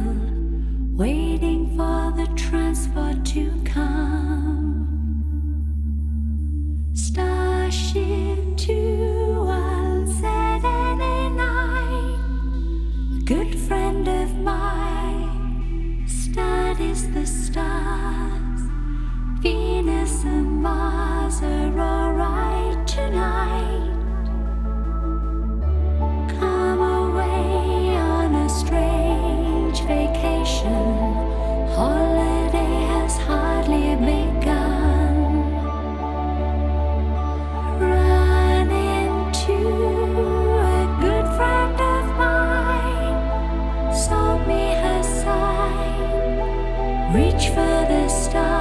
waiting for the transport to come. Starship to on Saturday night. A good friend of mine studies the stars. Venus and Mars are alright tonight. Come away on a strange vacation. Holiday has hardly begun. Run into a good friend of mine. Sold me her sign. Reach for the stars.